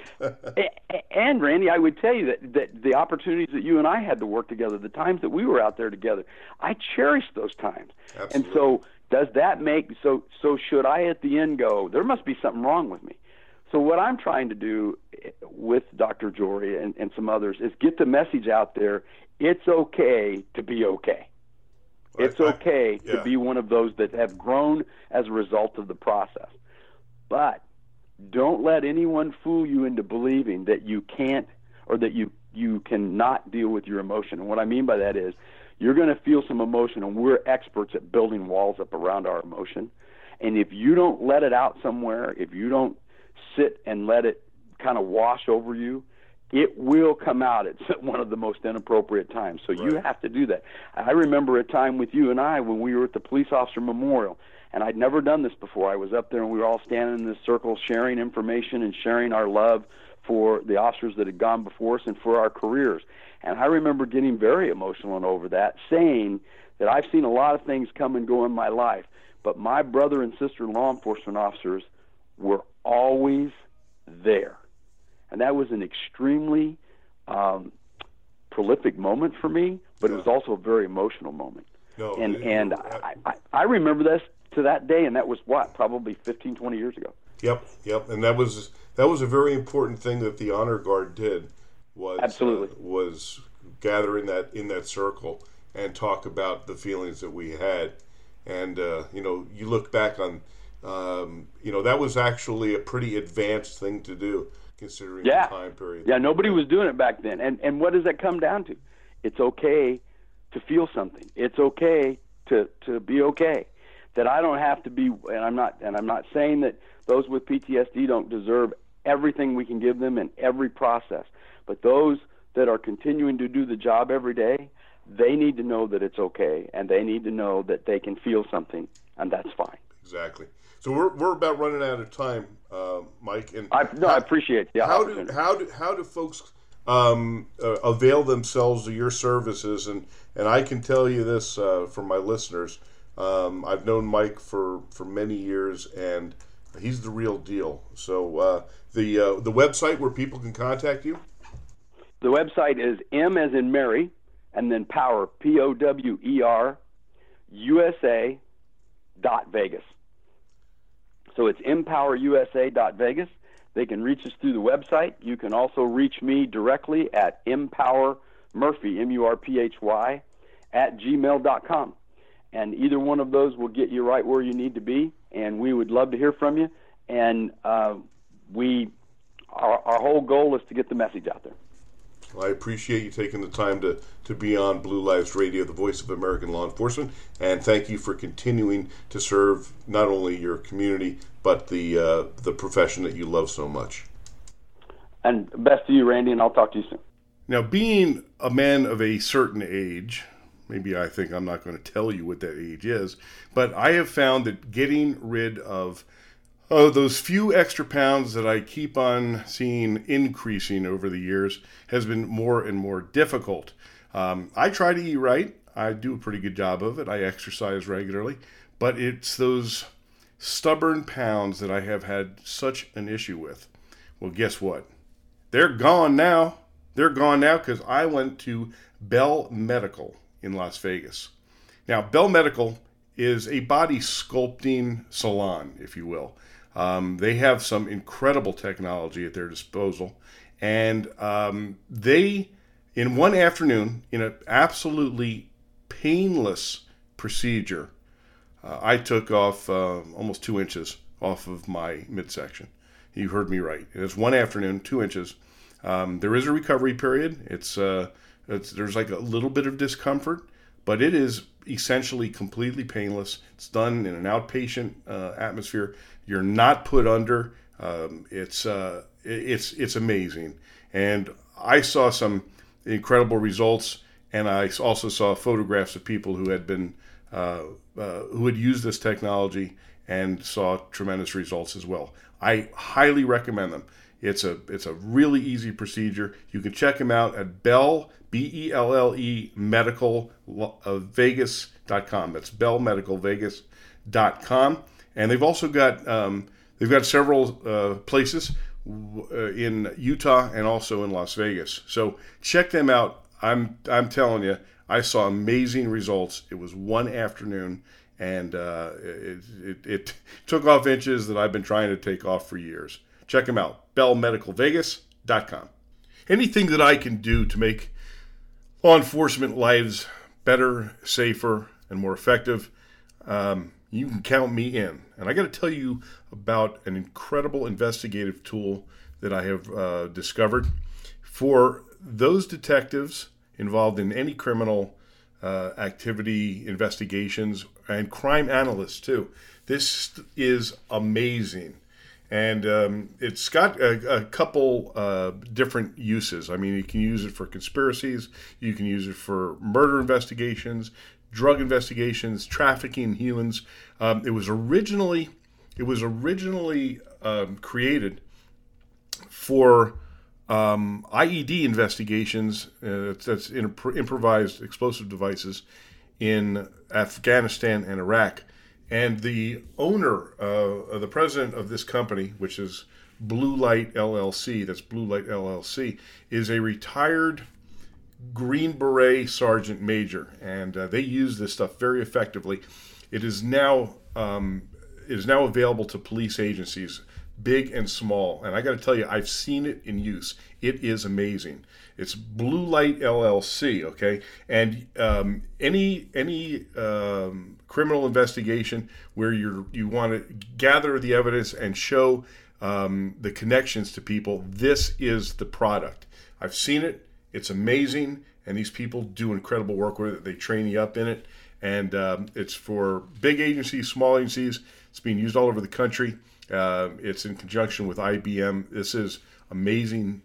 And Randy, I would tell you that the opportunities that you and I had to work together, the times that we were out there together, I cherished those times. Absolutely. And so does that make so should I at the end go, there must be something wrong with me? So what I'm trying to do with Dr. Jory and some others is get the message out there. It's okay to be okay. It's okay to be one of those that have grown as a result of the process. But don't let anyone fool you into believing that you can't or that you cannot deal with your emotion. And what I mean by that is you're going to feel some emotion, and we're experts at building walls up around our emotion. And if you don't let it out somewhere, if you don't sit and let it kind of wash over you, it will come out at one of the most inappropriate times. So you have to do that. I remember a time with you and I when we were at the Police Officer Memorial, and I'd never done this before. I was up there, and we were all standing in this circle sharing information and sharing our love for the officers that had gone before us and for our careers. And I remember getting very emotional and over that, saying that I've seen a lot of things come and go in my life, but my brother and sister law enforcement officers were always there. And that was an extremely prolific moment for me, but it was also a very emotional moment. I remember this to that day, and that was probably 15, 20 years ago. Yep. And that was a very important thing that the Honor Guard did, was absolutely was gather in that circle and talk about the feelings that we had. And you look back on that was actually a pretty advanced thing to do, considering the time period. Yeah, nobody was doing it back then. And what does that come down to? It's okay to feel something. It's okay to be okay. That I don't have to be, and I'm not saying that those with PTSD don't deserve everything we can give them in every process. But those that are continuing to do the job every day, they need to know that it's okay, and they need to know that they can feel something, and that's fine. Exactly. So we're about running out of time, Mike. And I appreciate the opportunity. How do folks avail themselves of your services? And I can tell you this for my listeners. I've known Mike for many years, and he's the real deal. So the website where people can contact you? The website is M as in Mary, and then Power, POWER, USA.Vegas. So it's empowerusa.vegas. They can reach us through the website. You can also reach me directly at empowermurphy, MURPHY, @gmail.com. And either one of those will get you right where you need to be, and we would love to hear from you. And our whole goal is to get the message out there. Well, I appreciate you taking the time to be on Blue Lives Radio, the voice of American law enforcement, and thank you for continuing to serve not only your community, but the profession that you love so much. And best to you, Randy, and I'll talk to you soon. Now, being a man of a certain age, maybe I think I'm not going to tell you what that age is, but I have found that getting rid of those few extra pounds that I keep on seeing increasing over the years has been more and more difficult. I try to eat right. I do a pretty good job of it. I exercise regularly. But it's those stubborn pounds that I have had such an issue with. Well, guess what? They're gone now. They're gone now because I went to Bell Medical in Las Vegas. Now, Bell Medical is a body sculpting salon, if you will. They have some incredible technology at their disposal, and they, in one afternoon, in an absolutely painless procedure, I took off almost 2 inches off of my midsection. You heard me right. It's one afternoon, 2 inches. There is a recovery period. There's like a little bit of discomfort, but it is essentially completely painless. It's done in an outpatient atmosphere. You're not put under. It's amazing, and I saw some incredible results. And I also saw photographs of people who had been who had used this technology and saw tremendous results as well. I highly recommend them. It's a really easy procedure. You can check them out at Bell, BELLE Medical Vegas.com. That's bellmedicalvegas.com. And they've also got several places in Utah and also in Las Vegas. So check them out. I'm telling you, I saw amazing results. It was one afternoon, and it took off inches that I've been trying to take off for years. Check them out, bellmedicalvegas.com. Anything that I can do to make law enforcement lives better, safer, and more effective, you can count me in. And I got to tell you about an incredible investigative tool that I have discovered for those detectives involved in any criminal activity, investigations, and crime analysts too. This is amazing. And it's got a couple different uses. I mean, you can use it for conspiracies, you can use it for murder investigations, drug investigations, trafficking in humans. It was originally created for IED investigations. That's improvised explosive devices in Afghanistan and Iraq. And the owner, the president of this company, which is Blue Light LLC, that's Blue Light LLC, is a retired Green Beret Sergeant Major, and they use this stuff very effectively. It is now available to police agencies, big and small. And I got to tell you, I've seen it in use. It is amazing. It's Blue Light LLC, okay? And any criminal investigation where you want to gather the evidence and show the connections to people, this is the product. I've seen it. It's amazing, and these people do incredible work with it. They train you up in it, and it's for big agencies, small agencies. It's being used all over the country. It's in conjunction with IBM. This is amazing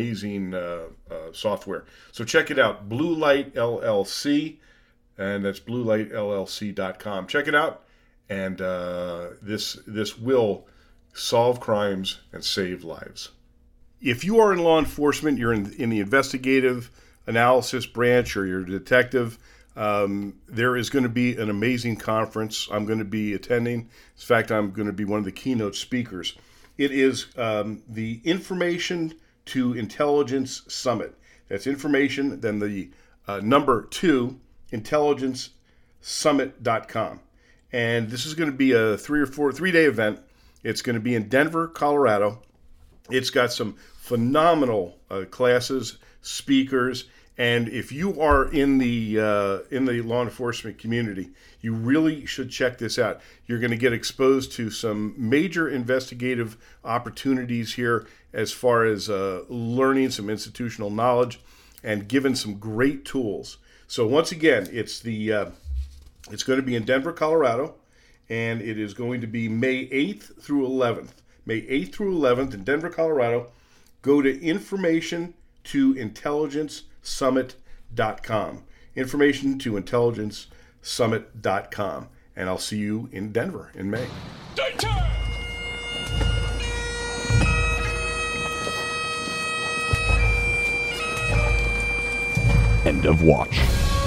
software. So check it out, Blue Light LLC, and that's bluelightllc.com. Check it out, and this will solve crimes and save lives. If you are in law enforcement, you're in the investigative analysis branch, or you're a detective, there is going to be an amazing conference I'm going to be attending. In fact, I'm going to be one of the keynote speakers. It is the Information to Intelligence Summit. That's information, then the number 2, intelligencesummit.com. And this is going to be a 3-day event. It's going to be in Denver, Colorado. It's got some phenomenal classes, speakers, and if you are in the law enforcement community, you really should check this out. You're going to get exposed to some major investigative opportunities here, as far as learning some institutional knowledge and given some great tools. So once again, it's going to be in Denver, Colorado, and it is going to be May 8th through 11th. May 8th through 11th in Denver, Colorado. Go to informationtointelligencesummit.com. Informationtointelligencesummit.com. And I'll see you in Denver in May. End of watch.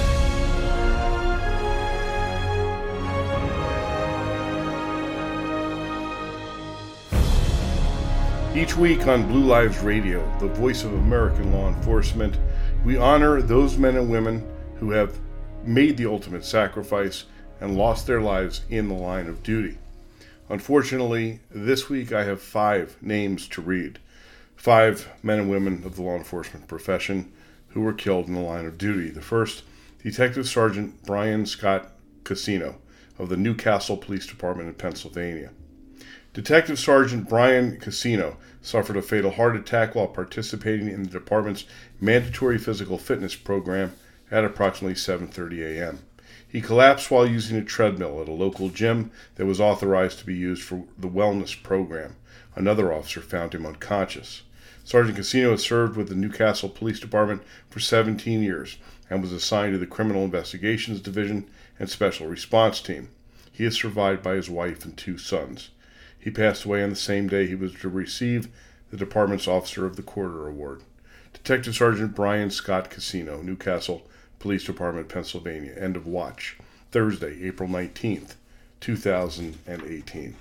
Each week on Blue Lives Radio, the voice of American law enforcement, we honor those men and women who have made the ultimate sacrifice and lost their lives in the line of duty. Unfortunately, this week I have 5 names to read. 5 men and women of the law enforcement profession who were killed in the line of duty. The first, Detective Sergeant Brian Scott Casino of the Newcastle Police Department in Pennsylvania. Detective Sergeant Brian Casino suffered a fatal heart attack while participating in the department's mandatory physical fitness program at approximately 7:30 a.m. He collapsed while using a treadmill at a local gym that was authorized to be used for the wellness program. Another officer found him unconscious. Sergeant Casino has served with the Newcastle Police Department for 17 years and was assigned to the Criminal Investigations Division and Special Response Team. He is survived by his wife and 2 sons. He passed away on the same day he was to receive the department's Officer of the Quarter Award. Detective Sergeant Brian Scott Casino, Newcastle Police Department, Pennsylvania. End of watch. Thursday, April 19th, 2018.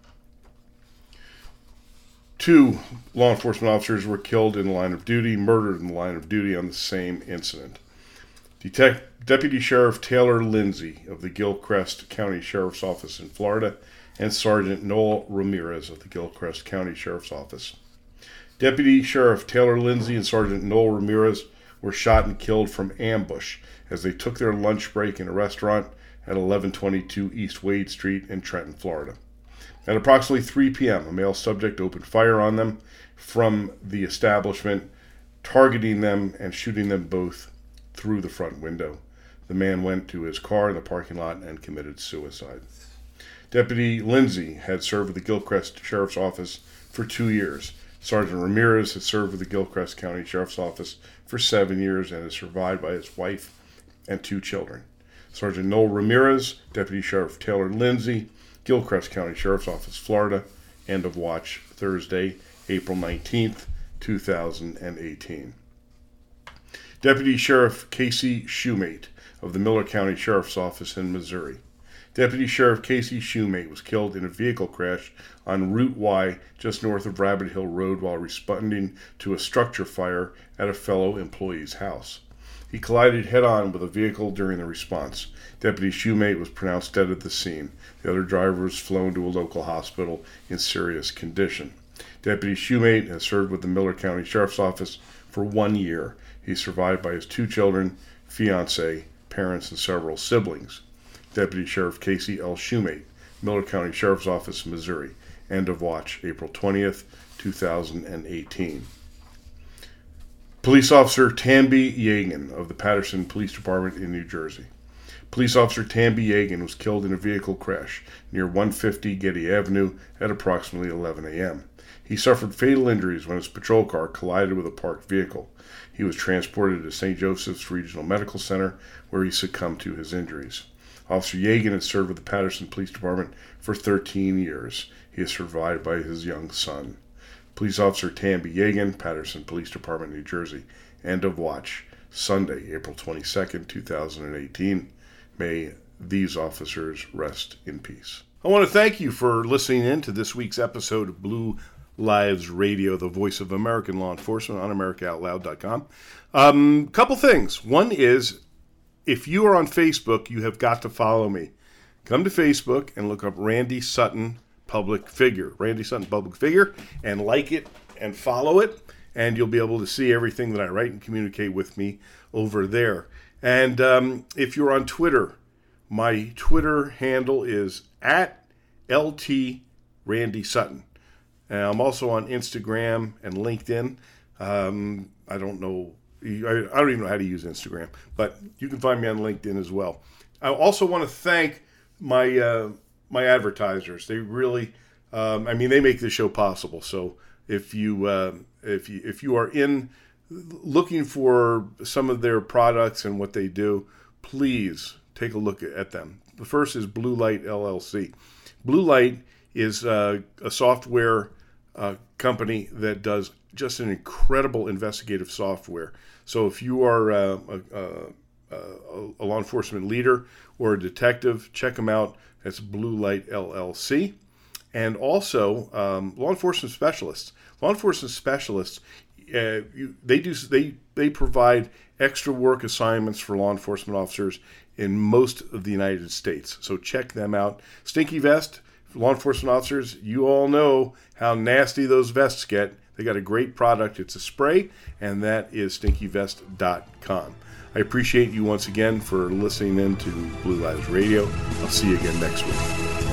2 law enforcement officers were killed in the line of duty, murdered in the line of duty on the same incident. Deputy Sheriff Taylor Lindsay of the Gilchrist County Sheriff's Office in Florida and Sergeant Noel Ramirez of the Gilchrist County Sheriff's Office. Deputy Sheriff Taylor Lindsay and Sergeant Noel Ramirez were shot and killed from ambush as they took their lunch break in a restaurant at 1122 East Wade Street in Trenton, Florida. At approximately 3 p.m., a male subject opened fire on them from the establishment, targeting them and shooting them both through the front window. The man went to his car in the parking lot and committed suicide. Deputy Lindsay had served with the Gilchrist Sheriff's Office for 2 years. Sergeant Ramirez had served with the Gilchrist County Sheriff's Office for 7 years and is survived by his wife and 2 children. Sergeant Noel Ramirez, Deputy Sheriff Taylor Lindsay, Gilchrist County Sheriff's Office, Florida. End of watch Thursday, April 19th, 2018. Deputy Sheriff Casey Shoemate of the Miller County Sheriff's Office in Missouri. Deputy Sheriff Casey Shoemate was killed in a vehicle crash on Route Y just north of Rabbit Hill Road while responding to a structure fire at a fellow employee's house. He collided head-on with a vehicle during the response. Deputy Shoemate was pronounced dead at the scene. The other driver was flown to a local hospital in serious condition. Deputy Shoemate has served with the Miller County Sheriff's Office for 1 year. He's survived by his 2 children, fiancé, parents, and several siblings. Deputy Sheriff Casey L. Shoemate, Miller County Sheriff's Office, Missouri. End of watch, April 20th, 2018. Police Officer Tamby Yegan of the Patterson Police Department in New Jersey. Police Officer Tamby Yegan was killed in a vehicle crash near 150 Getty Avenue at approximately 11 a.m. He suffered fatal injuries when his patrol car collided with a parked vehicle. He was transported to St. Joseph's Regional Medical Center, where he succumbed to his injuries. Officer Yegan had served with the Patterson Police Department for 13 years. He is survived by his young son. Police Officer Tamby Yegan, Patterson Police Department, New Jersey. End of watch, Sunday, April 22nd, 2018. May these officers rest in peace. I want to thank you for listening in to this week's episode of Blue Lives Radio, the voice of American law enforcement on AmericaOutloud.com. Couple things. One is, if you are on Facebook, you have got to follow me. Come to Facebook and look up Randy Sutton Public Figure. Randy Sutton Public Figure, and like it and follow it, and you'll be able to see everything that I write and communicate with me over there. And if you're on Twitter, my Twitter handle is @LTRandySutton. And I'm also on Instagram and LinkedIn. I don't even know how to use Instagram, but you can find me on LinkedIn as well. I also want to thank my my advertisers. They really, they make this show possible. So if you are looking for some of their products and what they do, please take a look at them. The first is Blue Light LLC. Blue Light is a software company that does just an incredible investigative software. So if you are a law enforcement leader or a detective, check them out. That's Blue Light LLC. And also law enforcement specialists. Law enforcement specialists, they provide extra work assignments for law enforcement officers in most of the United States. So check them out. Stinky Vest, law enforcement officers, you all know how nasty those vests get. They got a great product. It's a spray, and that is stinkyvest.com. I appreciate you once again for listening in to Blue Lives Radio. I'll see you again next week.